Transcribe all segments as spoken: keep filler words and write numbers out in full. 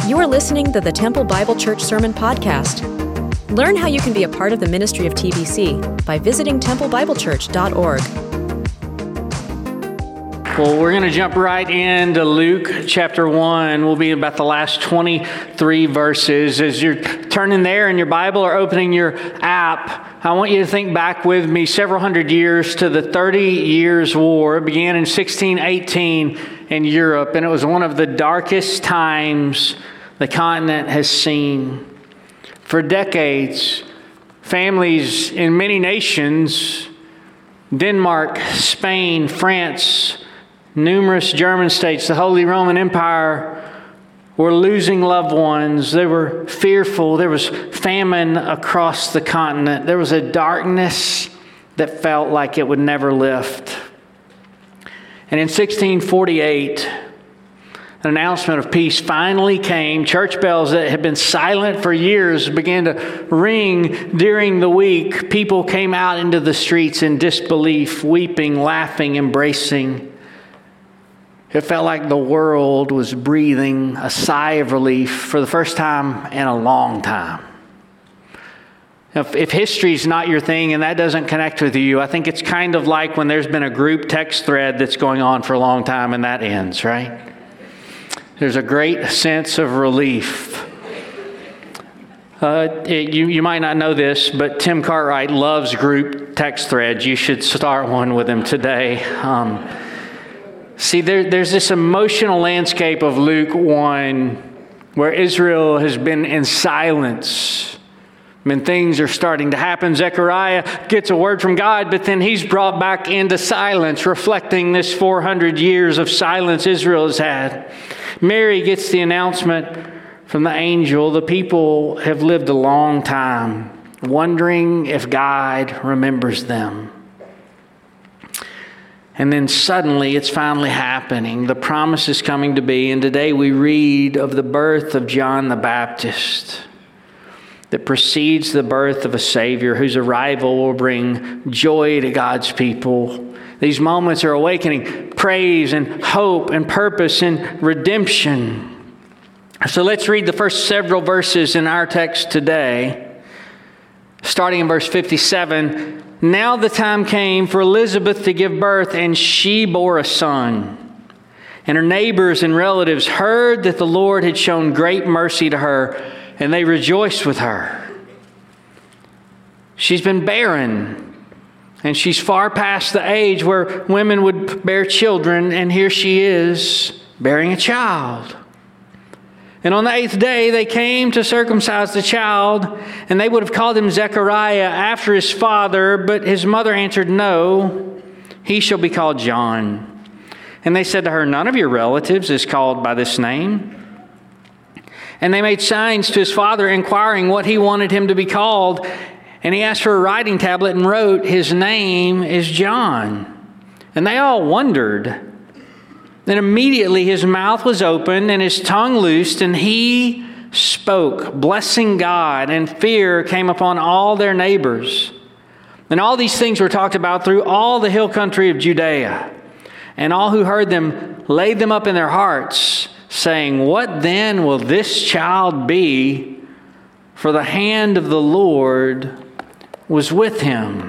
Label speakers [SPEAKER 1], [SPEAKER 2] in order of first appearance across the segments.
[SPEAKER 1] You are listening to the Temple Bible Church Sermon Podcast. Learn how you can be a part of the ministry of T B C by visiting temple bible church dot org.
[SPEAKER 2] Well, we're going to jump right into Luke chapter one. We'll be about the last twenty-three verses. As you're turning there in your Bible or opening your app, I want you to think back with me several hundred years to the Thirty Years' War. It began in sixteen eighteen in Europe, and it was one of the darkest times the continent has seen. For decades, families in many nations, Denmark, Spain, France, numerous German states, the Holy Roman Empire, were losing loved ones. They were fearful. There was famine across the continent. There was a darkness that felt like it would never lift. And in sixteen forty-eight, an announcement of peace finally came. Church bells that had been silent for years began to ring during the week. People came out into the streets in disbelief, weeping, laughing, embracing. It felt like the world was breathing a sigh of relief for the first time in a long time. If, if history's not your thing and that doesn't connect with you, I think it's kind of like when there's been a group text thread that's going on for a long time and that ends, right? There's a great sense of relief. Uh, it, you, you might not know this, but Tim Cartwright loves group text threads. You should start one with him today. Um, see, there, there's this emotional landscape of Luke one where Israel has been in silence. I mean, things are starting to happen. Zechariah gets a word from God, but then he's brought back into silence, reflecting this four hundred years of silence Israel has had. Mary gets the announcement from the angel. The people have lived a long time, wondering if God remembers them. And then suddenly it's finally happening. The promise is coming to be. And today we read of the birth of John the Baptist that precedes the birth of a Savior whose arrival will bring joy to God's people. These moments are awakening praise and hope and purpose and redemption. So let's read the first several verses in our text today. Starting in verse fifty-seven. Now the time came for Elizabeth to give birth, and she bore a son. And her neighbors and relatives heard that the Lord had shown great mercy to her, and they rejoiced with her. She's been barren. And she's far past the age where women would bear children, and here she is bearing a child. And on the eighth day, they came to circumcise the child, and they would have called him Zechariah after his father, but his mother answered, "No, he shall be called John." And they said to her, "None of your relatives is called by this name." And they made signs to his father, inquiring what he wanted him to be called. And he asked for a writing tablet and wrote, "His name is John." And they all wondered. Then immediately his mouth was opened and his tongue loosed, and he spoke, blessing God, and fear came upon all their neighbors. And all these things were talked about through all the hill country of Judea. And all who heard them laid them up in their hearts, saying, "What then will this child be? For the hand of the Lord was with him."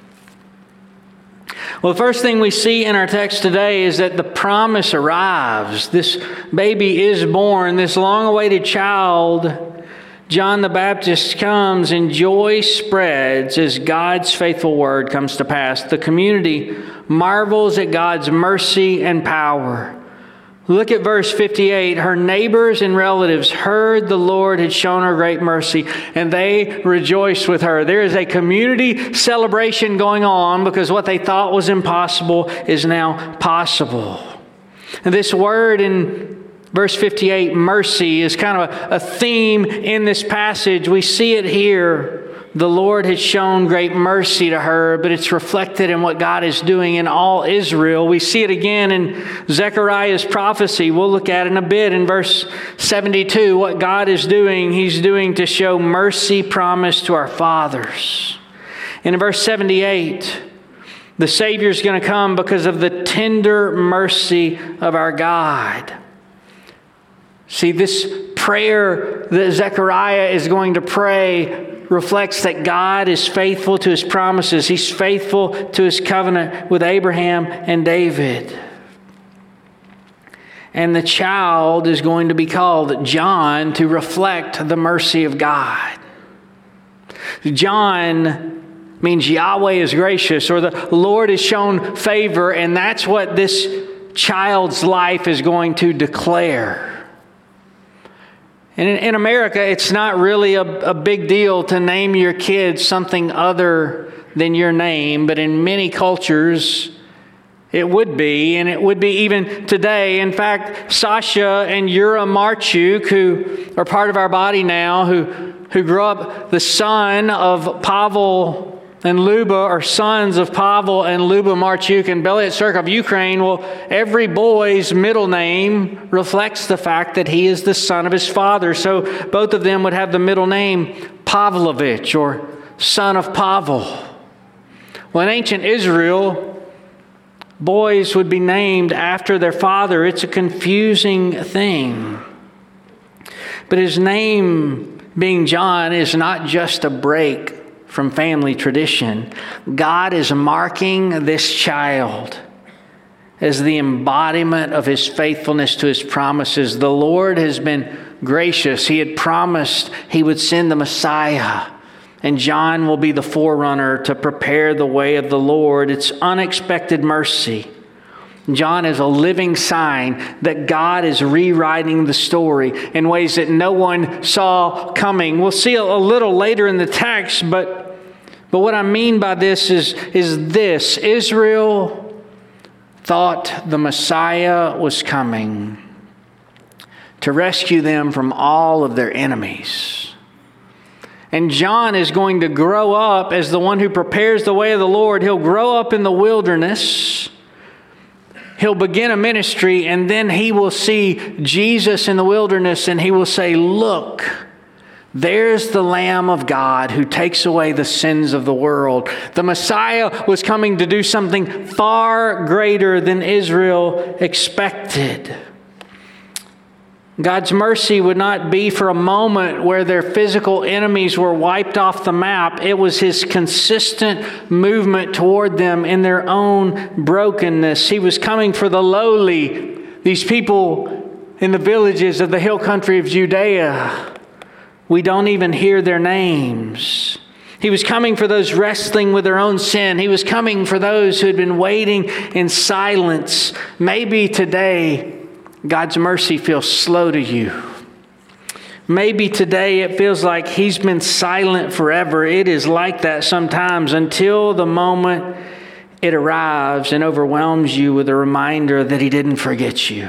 [SPEAKER 2] Well, the first thing we see in our text today is that the promise arrives. This baby is born, this long-awaited child. John the Baptist comes, and joy spreads as God's faithful word comes to pass. The community marvels at God's mercy and power. Look at verse fifty-eight. Her neighbors and relatives heard the Lord had shown her great mercy, and they rejoiced with her. There is a community celebration going on because what they thought was impossible is now possible. And this word in verse fifty-eight, mercy, is kind of a, a theme in this passage. We see it here. The Lord has shown great mercy to her, but it's reflected in what God is doing in all Israel. We see it again in Zechariah's prophecy. We'll look at it in a bit in verse seventy-two. What God is doing, He's doing to show mercy promised to our fathers. And in verse seventy-eight, the Savior is going to come because of the tender mercy of our God. See, this prayer that Zechariah is going to pray reflects that God is faithful to his promises. He's faithful to his covenant with Abraham and David. And the child is going to be called John to reflect the mercy of God. John means Yahweh is gracious, or the Lord has shown favor, and that's what this child's life is going to declare. And in, in America, it's not really a, a big deal to name your kids something other than your name, but in many cultures, it would be, and it would be even today. In fact, Sasha and Yura Marchuk, who are part of our body now, who, who grew up the son of Pavel and Luba, are sons of Pavel and Luba Marchuk and Belyatserk of Ukraine. Well, every boy's middle name reflects the fact that he is the son of his father. So both of them would have the middle name Pavlovich, or son of Pavel. Well, in ancient Israel, boys would be named after their father. It's a confusing thing. But his name being John is not just a break from family tradition. God is marking this child as the embodiment of his faithfulness to his promises. The Lord has been gracious. He had promised he would send the Messiah, and John will be the forerunner to prepare the way of the Lord. It's unexpected mercy. John is a living sign that God is rewriting the story in ways that no one saw coming. We'll see a, a little later in the text, but But what I mean by this is, is this. Israel thought the Messiah was coming to rescue them from all of their enemies. And John is going to grow up as the one who prepares the way of the Lord. He'll grow up in the wilderness. He'll begin a ministry, and then he will see Jesus in the wilderness, and he will say, "Look, there's the Lamb of God who takes away the sins of the world." The Messiah was coming to do something far greater than Israel expected. God's mercy would not be for a moment where their physical enemies were wiped off the map. It was his consistent movement toward them in their own brokenness. He was coming for the lowly, these people in the villages of the hill country of Judea. We don't even hear their names. He was coming for those wrestling with their own sin. He was coming for those who had been waiting in silence. Maybe today, God's mercy feels slow to you. Maybe today it feels like he's been silent forever. It is like that sometimes until the moment it arrives and overwhelms you with a reminder that he didn't forget you.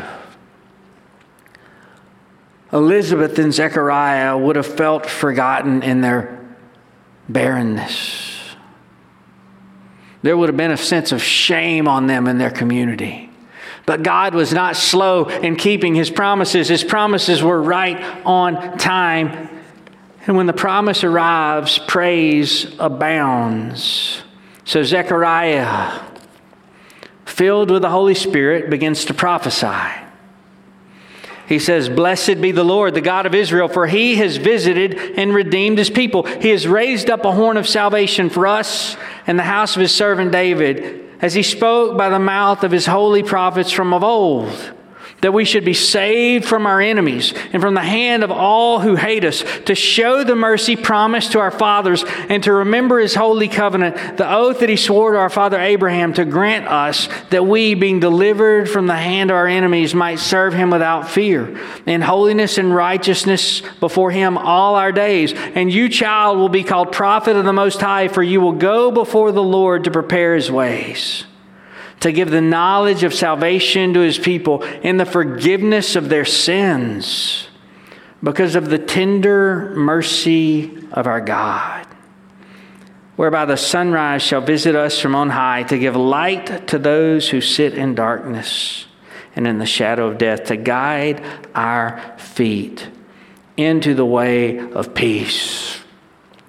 [SPEAKER 2] Elizabeth and Zechariah would have felt forgotten in their barrenness. There would have been a sense of shame on them in their community. But God was not slow in keeping his promises. His promises were right on time. And when the promise arrives, praise abounds. So Zechariah, filled with the Holy Spirit, begins to prophesy. He says, "Blessed be the Lord, the God of Israel, for he has visited and redeemed his people. He has raised up a horn of salvation for us and the house of his servant David, as he spoke by the mouth of his holy prophets from of old, that we should be saved from our enemies and from the hand of all who hate us, to show the mercy promised to our fathers and to remember his holy covenant, the oath that he swore to our father Abraham, to grant us that we, being delivered from the hand of our enemies, might serve him without fear, in holiness and righteousness before him all our days. And you, child, will be called prophet of the Most High, for you will go before the Lord to prepare his ways, to give the knowledge of salvation to his people in the forgiveness of their sins, because of the tender mercy of our God, whereby the sunrise shall visit us from on high, to give light to those who sit in darkness and in the shadow of death, to guide our feet into the way of peace."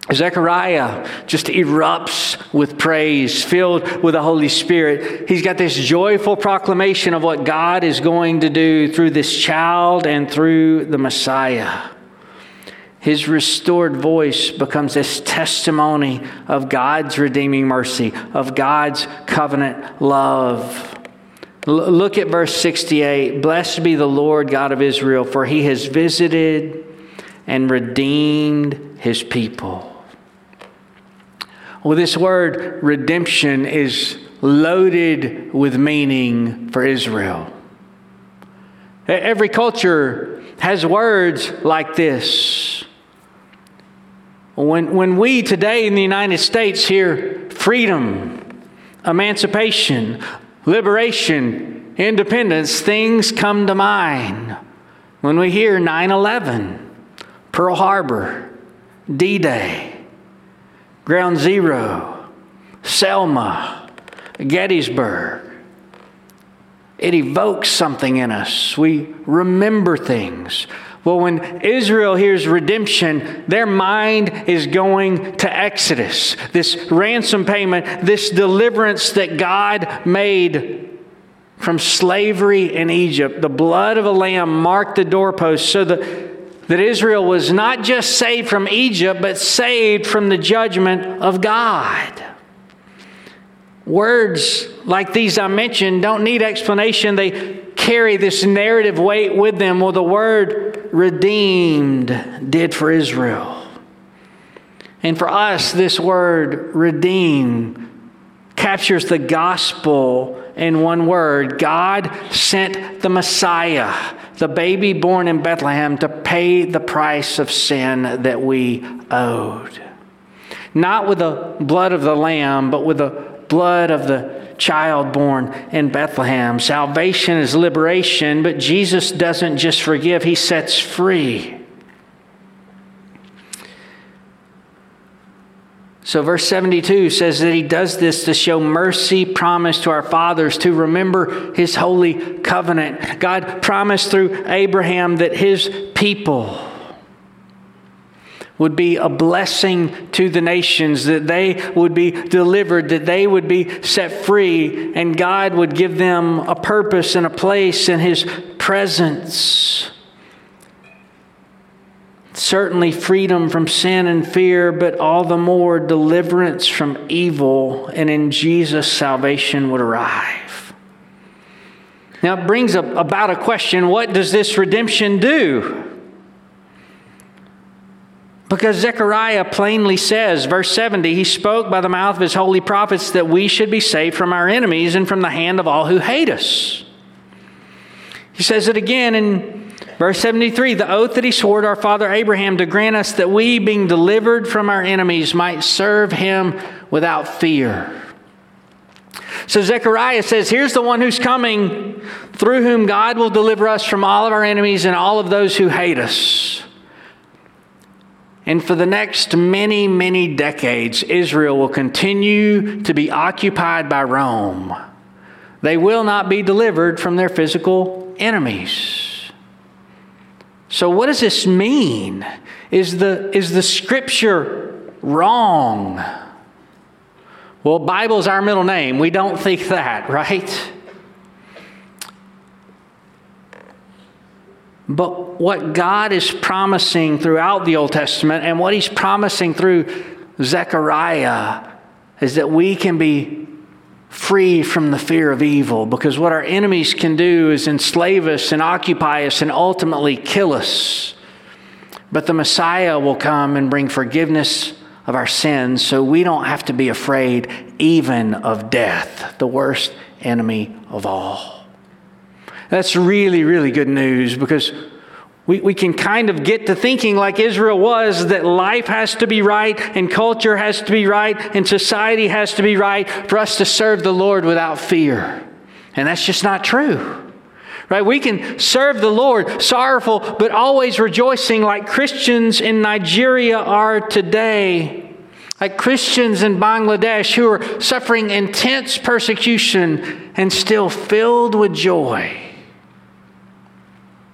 [SPEAKER 2] Zechariah just erupts with praise, filled with the Holy Spirit. He's got this joyful proclamation of what God is going to do through this child and through the Messiah. His restored voice becomes this testimony of God's redeeming mercy, of God's covenant love. L- look at verse sixty-eight. Blessed be the Lord God of Israel, for he has visited and redeemed his people. Well, this word redemption is loaded with meaning for Israel. Every culture has words like this. When, when we today in the United States hear freedom, emancipation, liberation, independence, things come to mind. When we hear nine eleven, Pearl Harbor, D-Day, Ground Zero, Selma, Gettysburg, it evokes something in us. We remember things. Well, when Israel hears redemption, their mind is going to Exodus, this ransom payment, this deliverance that God made from slavery in Egypt. The blood of a lamb marked the doorpost so that that Israel was not just saved from Egypt, but saved from the judgment of God. Words like these I mentioned don't need explanation. They carry this narrative weight with them. Well, the word redeemed did for Israel. And for us, this word redeem captures the gospel in one word. God sent the Messiah, the baby born in Bethlehem, to pay the price of sin that we owed. Not with the blood of the lamb, but with the blood of the child born in Bethlehem. Salvation is liberation, but Jesus doesn't just forgive, he sets free. So verse seventy-two says that he does this to show mercy promised to our fathers, to remember his holy covenant. God promised through Abraham that his people would be a blessing to the nations, that they would be delivered, that they would be set free, and God would give them a purpose and a place in his presence. Certainly freedom from sin and fear, but all the more deliverance from evil, and in Jesus salvation would arrive. Now it brings up about a question: what does this redemption do? Because Zechariah plainly says, verse seventy, he spoke by the mouth of his holy prophets that we should be saved from our enemies and from the hand of all who hate us. He says it again in verse seventy-three, the oath that he swore to our father Abraham to grant us that we, being delivered from our enemies, might serve him without fear. So Zechariah says, here's the one who's coming, through whom God will deliver us from all of our enemies and all of those who hate us. And for the next many, many decades, Israel will continue to be occupied by Rome. They will not be delivered from their physical enemies. So what does this mean? Is the, is the scripture wrong? Well, Bible's our middle name. We don't think that, right? But what God is promising throughout the Old Testament and what he's promising through Zechariah is that we can be free from the fear of evil, because what our enemies can do is enslave us and occupy us and ultimately kill us. But the Messiah will come and bring forgiveness of our sins, so we don't have to be afraid even of death, the worst enemy of all. That's really, really good news, because we, we can kind of get to thinking like Israel was, that life has to be right and culture has to be right and society has to be right for us to serve the Lord without fear. And that's just not true. Right? We can serve the Lord sorrowful but always rejoicing, like Christians in Nigeria are today. Like Christians in Bangladesh who are suffering intense persecution and still filled with joy.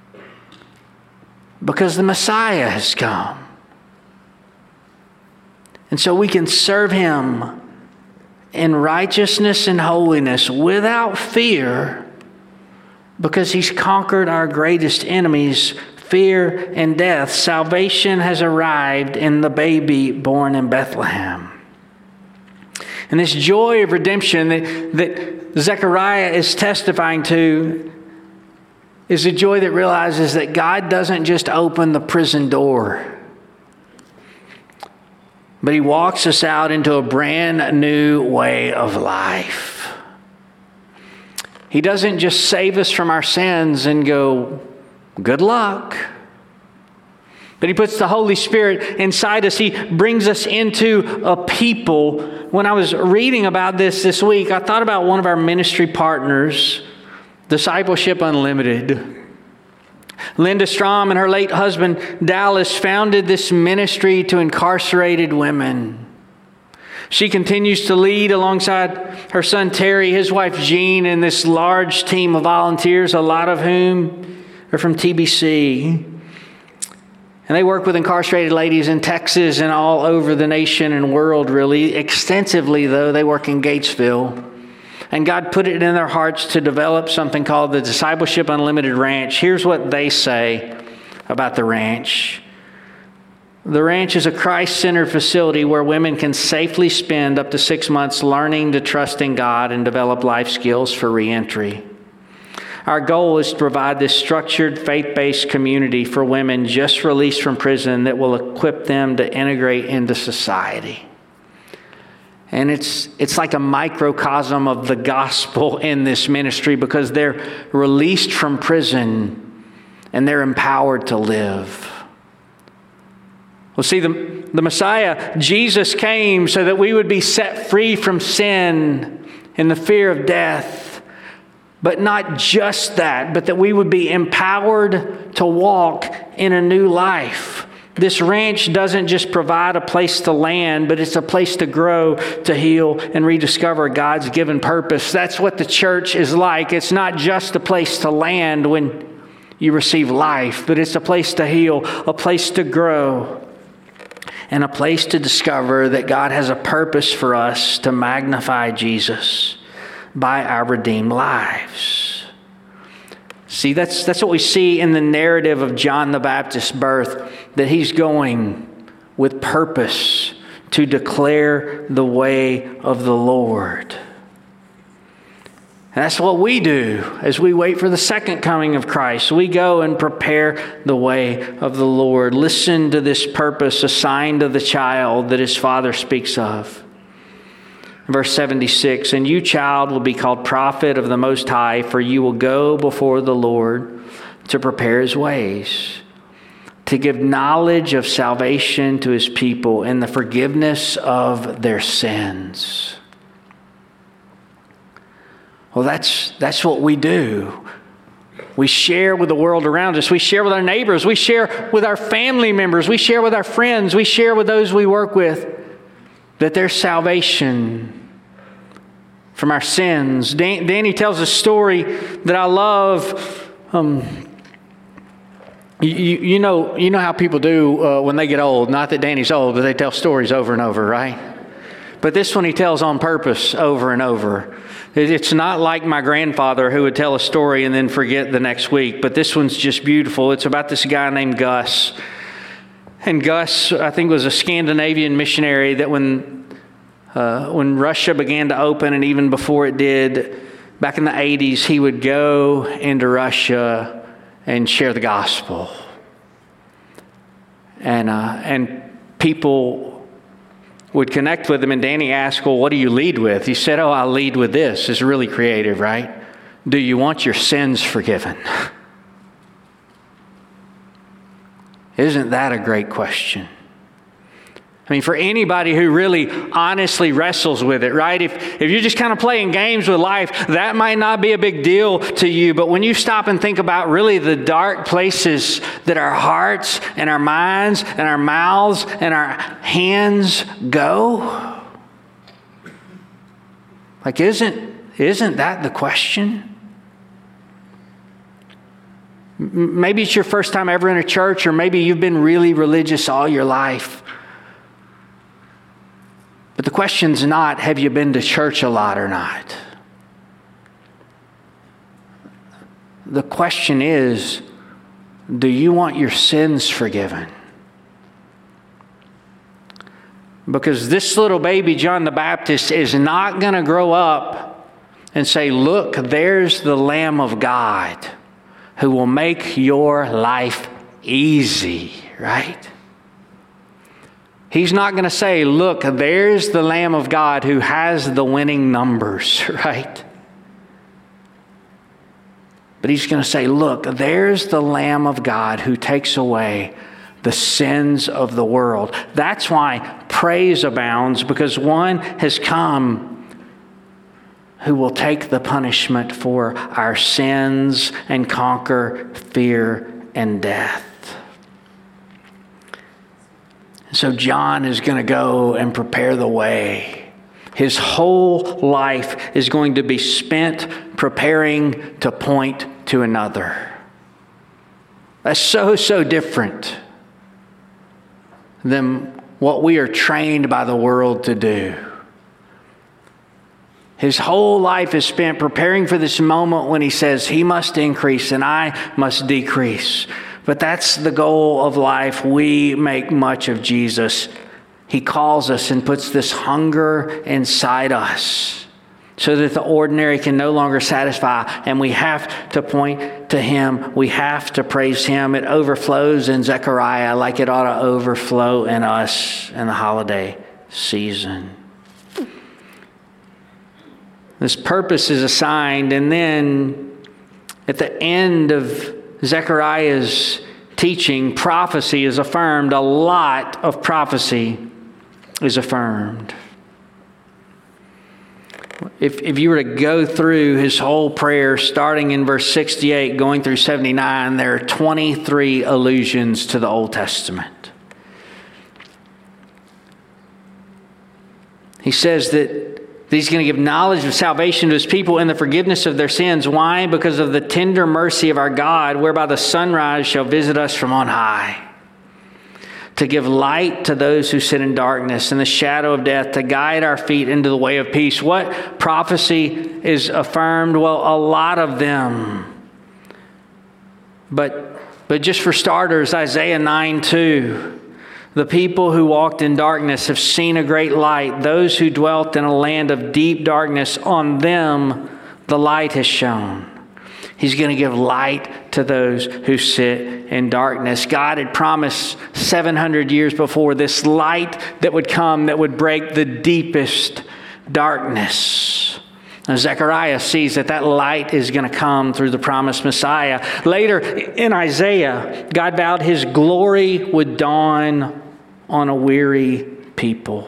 [SPEAKER 2] Because the Messiah has come. And so we can serve Him in righteousness and holiness without fear, because He's conquered our greatest enemies, fear and death. Salvation has arrived in the baby born in Bethlehem. And this joy of redemption that, that Zechariah is testifying to is a joy that realizes that God doesn't just open the prison door, but He walks us out into a brand new way of life. He doesn't just save us from our sins and go, good luck. But He puts the Holy Spirit inside us. He brings us into a people. When I was reading about this this week, I thought about one of our ministry partners, Discipleship Unlimited. Linda Strom and her late husband, Dallas, founded this ministry to incarcerated women. She continues to lead alongside her son Terry, his wife Jean, and this large team of volunteers, a lot of whom are from T B C. And they work with incarcerated ladies in Texas and all over the nation and world, really. Extensively, though, they work in Gatesville. And God put it in their hearts to develop something called the Discipleship Unlimited Ranch. Here's what they say about the ranch. The ranch is a Christ-centered facility where women can safely spend up to six months learning to trust in God and develop life skills for reentry. Our goal is to provide this structured, faith-based community for women just released from prison that will equip them to integrate into society. And it's it's like a microcosm of the gospel in this ministry, because they're released from prison and they're empowered to live. Well, see, the, the Messiah, Jesus, came so that we would be set free from sin and the fear of death. But not just that, but that we would be empowered to walk in a new life. This ranch doesn't just provide a place to land, but it's a place to grow, to heal, and rediscover God's given purpose. That's what the church is like. It's not just a place to land when you receive life, but it's a place to heal, a place to grow, and a place to discover that God has a purpose for us to magnify Jesus by our redeemed lives. See, that's that's what we see in the narrative of John the Baptist's birth, that he's going with purpose to declare the way of the Lord. And that's what we do as we wait for the second coming of Christ. We go and prepare the way of the Lord. Listen to this purpose assigned to the child that his father speaks of. Verse seventy-six, and you, child, will be called prophet of the Most High, for you will go before the Lord to prepare His ways, to give knowledge of salvation to His people and the forgiveness of their sins. Well, that's that's what we do. We share with the world around us. We share with our neighbors. We share with our family members. We share with our friends. We share with those we work with that there's salvation from our sins. Dan, Danny tells a story that I love. Um, you, you know, you know how people do uh, when they get old. Not that Danny's old, but they tell stories over and over, right? But this one he tells on purpose over and over. It's not like my grandfather who would tell a story and then forget the next week. But this one's just beautiful. It's about this guy named Gus. And Gus, I think, was a Scandinavian missionary that when uh, when Russia began to open, and even before it did, back in the eighties, he would go into Russia and share the gospel. And uh, and people would connect with him. And Danny asked, well, what do you lead with? He said, oh, I lead with this. It's really creative, right? Do you want your sins forgiven? Isn't that a great question? I mean, for anybody who really honestly wrestles with it, right? If if you're just kind of playing games with life, that might not be a big deal to you. But when you stop and think about really the dark places that our hearts and our minds and our mouths and our hands go, like, isn't isn't that the question? Maybe it's your first time ever in a church, or maybe you've been really religious all your life. But the question's not, have you been to church a lot or not? The question is, do you want your sins forgiven? Because this little baby, John the Baptist, is not going to grow up and say, look, there's the Lamb of God who will make your life easy, right? He's not going to say, look, there's the Lamb of God who has the winning numbers, right? But he's going to say, look, there's the Lamb of God who takes away the sins of the world. That's why praise abounds, because one has come who will take the punishment for our sins and conquer fear and death. So John is going to go and prepare the way. His whole life is going to be spent preparing to point to another. That's so, so different than what we are trained by the world to do. His whole life is spent preparing for this moment when he says, he must increase and I must decrease. But that's the goal of life. We make much of Jesus. He calls us and puts this hunger inside us so that the ordinary can no longer satisfy, and we have to point to Him. We have to praise Him. It overflows in Zechariah like it ought to overflow in us in the holiday season. This purpose is assigned, and then at the end of Zechariah's teaching, prophecy is affirmed. A lot of prophecy is affirmed. If, if you were to go through his whole prayer, starting in verse sixty-eight, going through seventy-nine, there are twenty-three allusions to the Old Testament. He says that He's going to give knowledge of salvation to His people and the forgiveness of their sins. Why? Because of the tender mercy of our God, whereby the sunrise shall visit us from on high. To give light to those who sit in darkness and the shadow of death, to guide our feet into the way of peace. What prophecy is affirmed? Well, a lot of them. But, but just for starters, Isaiah nine two. The people who walked in darkness have seen a great light. Those who dwelt in a land of deep darkness, on them the light has shone. He's going to give light to those who sit in darkness. God had promised seven hundred years before this light that would come that would break the deepest darkness. Now, Zechariah sees that that light is going to come through the promised Messiah. Later in Isaiah, God vowed His glory would dawn on a weary people.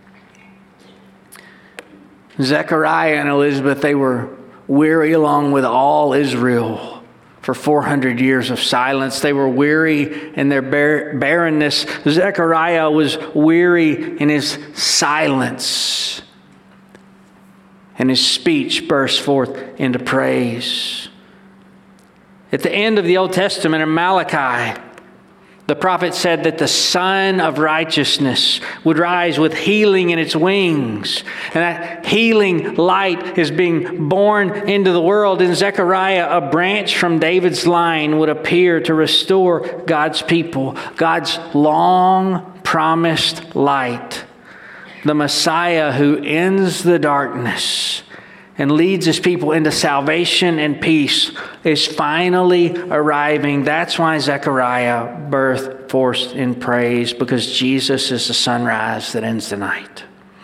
[SPEAKER 2] Zechariah and Elizabeth, they were weary along with all Israel for four hundred years of silence. They were weary in their bar- barrenness. Zechariah was weary in his silence. And his speech burst forth into praise. At the end of the Old Testament in Malachi, the prophet said that the Son of Righteousness would rise with healing in its wings. And that healing light is being born into the world. In Zechariah, a branch from David's line would appear to restore God's people. God's long promised light. The Messiah who ends the darkness and leads His people into salvation and peace is finally arriving. That's why Zechariah burst forth in praise, because Jesus is the sunrise that ends the night.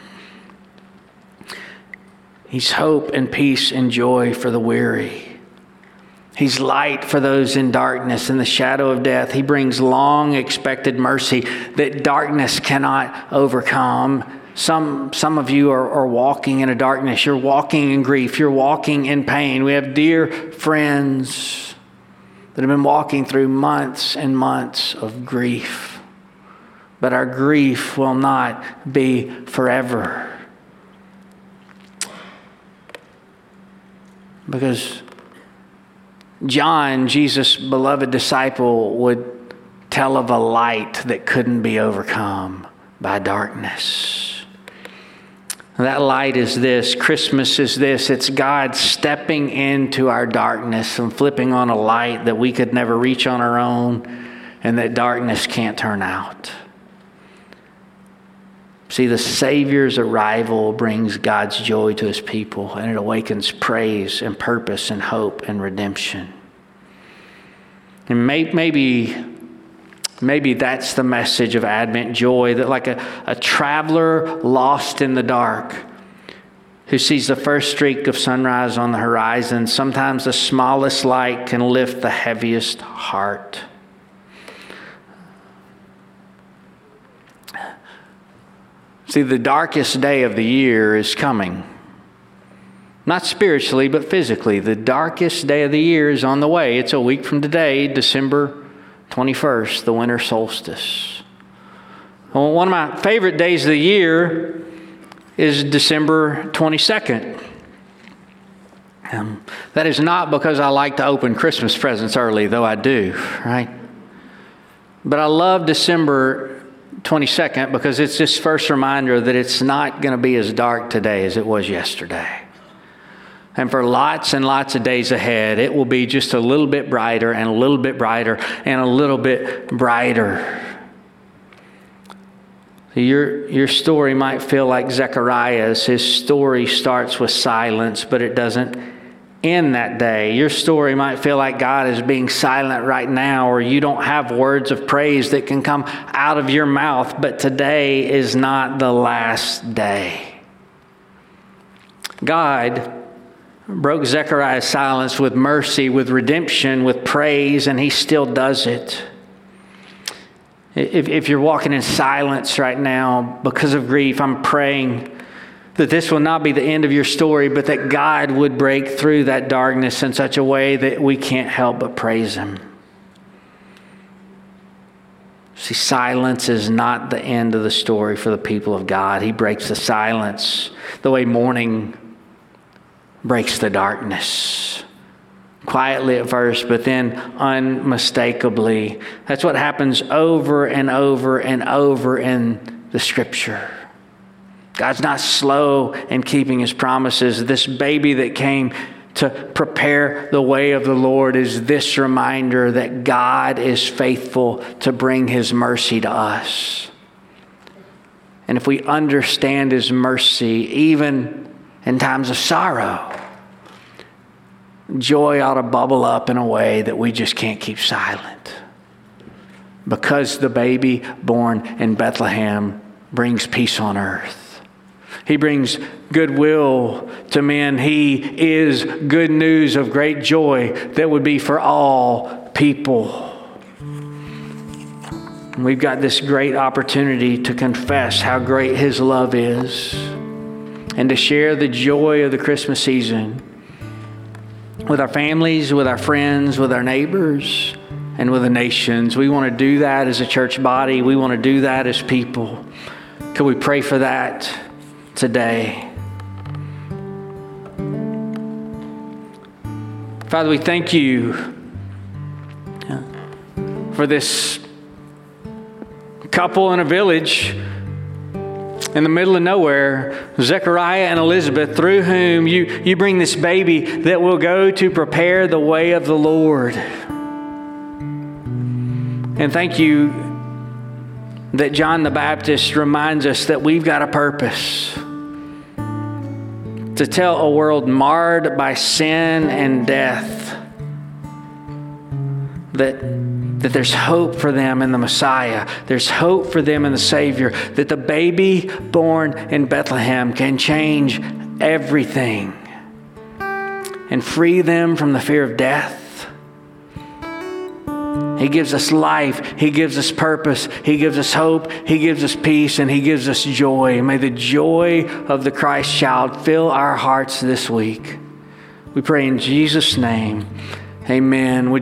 [SPEAKER 2] He's hope and peace and joy for the weary. He's light for those in darkness and the shadow of death. He brings long expected mercy that darkness cannot overcome. Some some of you are, are walking in a darkness. You're walking in grief. You're walking in pain. We have dear friends that have been walking through months and months of grief. But our grief will not be forever. Because John, Jesus' beloved disciple, would tell of a light that couldn't be overcome by darkness. That light is this. Christmas is this. It's God stepping into our darkness and flipping on a light that we could never reach on our own and that darkness can't turn out. See, the Savior's arrival brings God's joy to his people, and it awakens praise and purpose and hope and redemption. And may, maybe, maybe that's the message of Advent joy, that like a, a traveler lost in the dark who sees the first streak of sunrise on the horizon, sometimes the smallest light can lift the heaviest heart. See, the darkest day of the year is coming. Not spiritually, but physically. The darkest day of the year is on the way. It's a week from today, December twenty-first, the winter solstice. Well, one of my favorite days of the year is December twenty-second. Um, that is not because I like to open Christmas presents early, though I do, right? But I love December twenty-second because it's this first reminder that it's not going to be as dark today as it was yesterday. And for lots and lots of days ahead, it will be just a little bit brighter and a little bit brighter and a little bit brighter. Your, your story might feel like Zechariah's. His story starts with silence, but it doesn't end that day. Your story might feel like God is being silent right now, or you don't have words of praise that can come out of your mouth, but today is not the last day. God broke Zechariah's silence with mercy, with redemption, with praise, and he still does it. If, if you're walking in silence right now because of grief, I'm praying that this will not be the end of your story, but that God would break through that darkness in such a way that we can't help but praise him. See, silence is not the end of the story for the people of God. He breaks the silence the way morning breaks the darkness. Quietly at first, but then unmistakably. That's what happens over and over and over in the Scripture. God's not slow in keeping his promises. This baby that came to prepare the way of the Lord is this reminder that God is faithful to bring his mercy to us. And if we understand his mercy, even in times of sorrow, joy ought to bubble up in a way that we just can't keep silent. Because the baby born in Bethlehem brings peace on earth. He brings goodwill to men. He is good news of great joy that would be for all people. And we've got this great opportunity to confess how great his love is and to share the joy of the Christmas season with our families, with our friends, with our neighbors, and with the nations. We want to do that as a church body. We want to do that as people. Could we pray for that today? Father, we thank you for this couple in a village in the middle of nowhere, Zechariah and Elizabeth, through whom you, you bring this baby that will go to prepare the way of the Lord. And thank you that John the Baptist reminds us that we've got a purpose to tell a world marred by sin and death that, that there's hope for them in the Messiah. There's hope for them in the Savior. That the baby born in Bethlehem can change everything and free them from the fear of death. He gives us life. He gives us purpose. He gives us hope. He gives us peace, and he gives us joy. May the joy of the Christ child fill our hearts this week. We pray in Jesus' name. Amen. Would